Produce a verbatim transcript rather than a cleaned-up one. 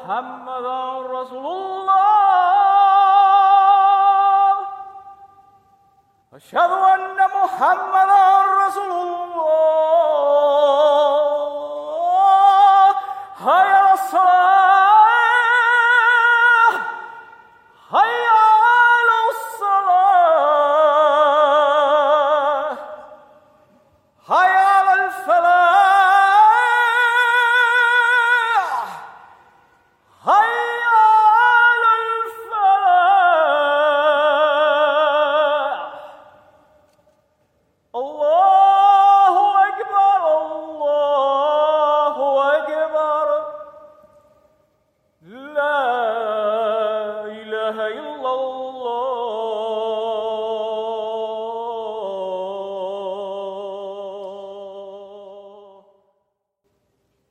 محمدا رسول الله أشهد أن محمدا رسول الله حي على الصلاة حي على الصلاة حي على الفلاح حي على الفلاح الله أكبر الله أكبر لا إله إلا الله